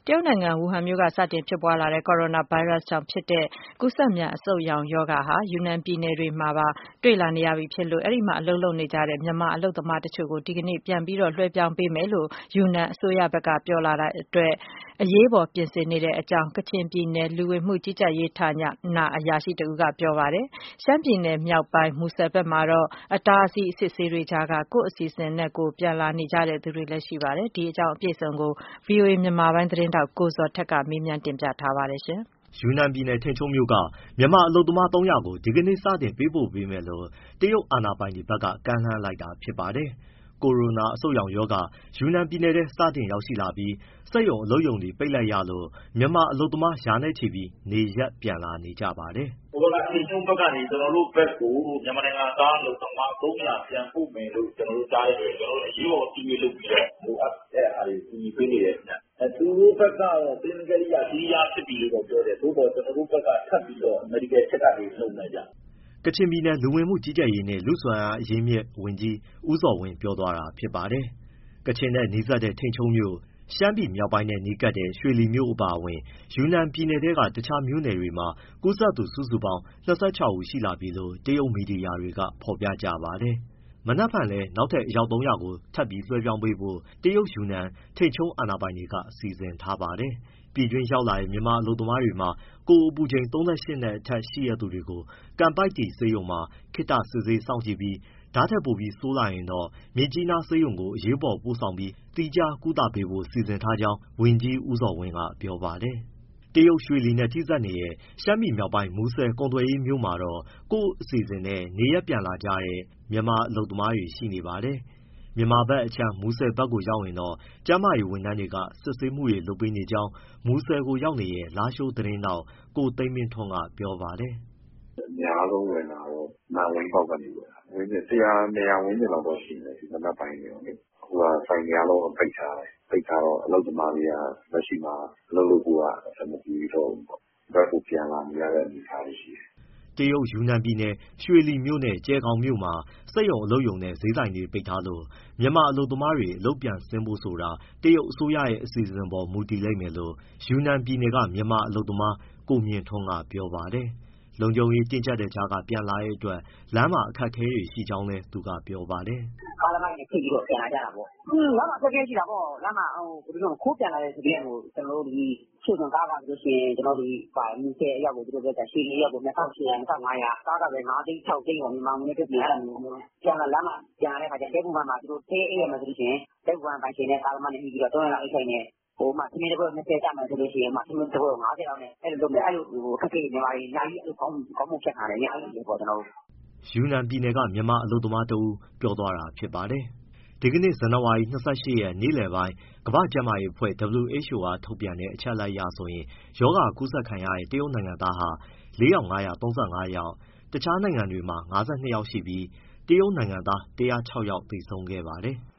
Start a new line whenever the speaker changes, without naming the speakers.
တရုတ်နိုင်ငံဝူဟန်မြို့ကစတင်ဖြစ်ပွားလာတဲ့ ကိုရိုနာဗိုင်းရပ်စ်ကြောင့်ဖြစ်တဲ့ကူးစက်မြန်အဆုတ်ရောင်ရောဂါဟာယူနန်ပြည်နယ်တွေမှာပါတွေ့လာနေရပြီဖြစ်လို့အဲဒီမှာအလုပ်လုပ်နေကြတဲ့မြန်မာအလုပ်သမားတချို့ကိုဒီကနေ့ပြန်ပြီးလွှဲပြောင်းပေးမယ်လို့ယူနန်အစိုးရဘက်ကပြောလာတဲ့အတွက်အရေးပေါ်ပြင်ဆင်နေတဲ့အကြောင်းကချင်ပြည်နယ်လူဝင်မှုကြီးကြပ်ရေးဌာနအရာရှိတဦးကပြောပါတယ်။ရှမ်းပြည်နယ်မြောက်ပိုင်းမူဆယ်ဘက်မှာတော့အတားအဆီးအစစ်ဆေးတွေကြားကကိုယ့်အစီအစဉ်နဲ့ကိုယ်ပြန်လာနေကြတဲ့သူတွေလည်းရှိပါတယ်။ဒီအကြောင်းအပြည့်အစုံကို VOA မြန်မာပိုင်းသတင်းထောက်ကိုဇော်ထက်ကမေးမြန်းတင်ပြထားပါတယ်။
ယူနန်ပြည်နယ် ထိန်ချုံးမြို့ကမြန်မာအလုပ်သမား 300 ကိုဒီကနေ့စတင်ပေးပို့ပေးမယ်လို့တရုတ်အာဏာပိုင်တွေဘက်ကကမ်းလှမ်းလိုက်တာဖြစ်ပါတယ်။ ကိုရိုနာအဆုတ်ရောင်ရောဂါယူနန်ပြည်နယ်ထဲစတင်ရောက်ရှိလာပြီးစက်ရုံအလုပ်ရုံတွေပိတ်လိုက်ရလို့မြန်မာအလုပ်သမားရာနဲ့ချီပြီးနေရပ်ပြန်လာနေကြပါတယ်
။ “ဟိုဘက်ကထိန်ချုံးဘက်ကနေကျနော်တို့ဘက်ကိုမြန်မာနိုင်ငံသားအလုပ်သမား 300 ပြန်ပို့မယ်လို့ကျနော်တို့ကြားတဲ့အတွက်ကျနော်တို့အရေးပေါ်အစည်းအဝေးလုပ်ပြီးတော့လိုအပ်တဲ့ဟာတွေကူညီပေးနေတယ်ခင်ဗျ။သူတို့ဘက်ကတော့ clinically က clear ဖြစ်ပြီလို့ပြောတယ်။ သို့သော်ကျနော်တို့ဘက်ကထပ်ပြီးတော့ medical check up တွေလုပ်မယ်ဗျ။
” ကချင်ပြည်နယ်လူဝင်မှုကြီးကြပ်ရေးနှင့်လူ့စွမ်းအားအရင်းအမြစ်ဝန်ကြီးဦးဇော်ဝင်းပြောသွားတာဖြစ်ပါတယ်။ ကချင်နဲ့နီးစပ်တဲ့ထိန်ချုံးမြို့၊ ရှမ်းပြည်မြောက်ပိုင်းနဲ့နီးကပ်တဲ့ရွှေလီမြို့အပါအဝင် ယူနန်ပြည်နယ်ထဲကတခြားမြို့နယ်တွေမှာကူးစက်သူစုစုပေါင်း ၂၆ ဦးရှိလာပြီလို့တရုတ်မီဒီယာတွေက ဖော်ပြကြပါတယ်။ မနက်ဖြန်လည်းနောက်ထပ်အယောက် 300 ကိုထပ်ပြီးလွှဲပြောင်းပေးဖို့ တရုတ်ယူနန်၊ ထိန်ချုံးအာဏာပိုင်တွေကစီစဉ်ထားပါတယ်။ ပြည်တွင်းရောက်လာတဲ့မြန်မာအလုပ်သမားတွေမှာ ကိုယ်အပူချိန် 38 နဲ့အထက်ရှိတဲ့သူတွေကို ကန်ပိုက်တီဆေးရုံမှာခေတ္တစစ်ဆေးစောင့်ကြည့်ပြီး ဒါထက်ပိုဆိုးလာရင်တော့ မြစ်ကြီးနားဆေးရုံကိုအရေးပေါ်ပို့ဆောင်ပြီး သီးခြားကုသပေးဖို့စီစဉ်ထားကြောင်း ဝန်ကြီးဦးဇော်ဝင်းကပြောပါတယ်။ တရုတ်ရွှေလီနဲ့ထိစပ်နေတဲ့ရှမ်းပြည်မြောက်ပိုင်း မူဆယ်ကုန်သွယ်ရေးမြို့မှာတော့ ကိုယ့်အစီအစဉ်နဲ့နေရပ်ပြန်လာကြတဲ့မြန်မာအလုပ်သမားတွေရှိနေပါတယ်။ မြန်မာဘက်အခြမ်းမူဆယ်ဘက်ကိုရောက်ရင်တော့ ကျန်းမာရေးဝန်ထမ်းတွေက စစ်ဆေးမှုတွေလုပ်ပေးနေကြောင်း မူဆယ်ကိုရောက်နေတဲ့ လားရှိုးသတင်းထောက် ကိုသိန်းမင်းထွန်းကပြောပါတယ်
။ “အများဆုံးဝင်တာကတော့မန်ဝိန်းပေါက်ကနေဝင်တာ။ 100 - 200 ဝန်းကျင်လောက်တော့ရှိမယ်ဒီမနက်ပိုင်းတွေလေ။ အခုကဆိုင်တွေအားလုံးကိုပိတ်ထားတယ်။ ပိတ်ထားတော့အလုပ်သမားတွေကလက်ရှိမှာအလုပ်လုပ်ဖို့ကအဆင်မပြေတော့ဘူးပေါ့။ ဒီဘက်ကိုပြန်လာနေရတဲ့အနေအထားတွေရှိတယ်။
” တရုတ်ယူနန်ပြည်နယ် ရွှေလီမြို့နဲ့ကျယ်ဂေါင်မြို့မှာ စက်ရုံအလုပ်ရုံနဲ့ဈေးဆိုင်တွေပိတ်ထားလို့ မြန်မာအလုပ်သမားတွေအလုပ်ပြန်ဆင်းဖို့ဆိုတာ တရုတ်အစိုးရရဲ့အစီအစဉ်ပေါ်မူတည်လိမ့်မယ်လို့ ယူနန်ပြည်နယ်ကမြန်မာအလုပ်သမားကိုမြင့်ထွန်းကပြောပါတယ်။ လုံခြုံရေးတင်းကျပ်တဲ့ကြားကပြန်လာတဲ့အတွက် လမ်းမှာအခက်အခဲတွေရှိကြောင်းလည်းသူကပြောပါတယ်။
“ကားသမားတွေနဲ့ချိတ်ပြီးတော့ပြန်လာကြတာပေါ့။ လမ်းမှာအခက်အခဲရှိတာပေါ့။ လမ်းမှာခိုးပြန်လာတယ်ဆိုကတည်းကိုကျနော်တို့ဒီရွှေဂွန်ကားကဆိုရင်ကျနော်တို့မူဆယ်အရောက်ကိုသူတို့ပြောတာရွှေလီအရောက်ကို 2800 - 2500ကားကပဲ5သိန်း6သိန်းပေါ့မြန်မာငွေနဲ့တွက်ပြီးအဲ့လိုမျိုးပြန်လာလမ်းမှာပြန်လာတဲ့အခါကျတည်းခိုခန်းမှာသူတို့တဲအိပ်ရမယ်ဆိုလို့ရှိရင်တည်းခိုခန်းပိုင်ရှင်နဲ့ကားသမားနဲ့ညှိပြီးတော့3ရက်လောက်အိပ်ခိုင်းတယ်။ထမင်းတပွဲကို20ကျမယ်ဆိုလို့ရှိရင်ထမင်းတပွဲကို50လောက်နဲ့အဲ့လိုလုပ်မယ်အဲ့လိုအခက်အခဲတွေမြန်မာတွေအများကြီးခေါင်းပုံဖြတ်ထားတယ်အများကြီးပေါ့ကျနော်တို့
။” ယူနန်ပြည်နယ်ကမြန်မာအလုပ်သမားတဦးပြောသွားတာဖြစ်ပါတယ်။ ဒီကနေ့ ဇန်နဝါရီ ၂၈ ရက်နေ့လည်ပိုင်း ကမ္ဘာ့ကျန်းမာရေးအဖွဲ့ WHO ကထုတ်ပြန်တဲ့အချက်အလက်အရဆိုရင် ရောဂါကူးစက်ခံရတဲ့တရုတ်နိုင်ငံသားဟာ ၄,၅၃၅ ယောက်၊ တခြားနိုင်ငံတွေမှာ 52 ယောက်ရှိပြီး တရုတ်နိုင်ငံသား 106 ယောက်သေဆုံးခဲ့ပါတယ်။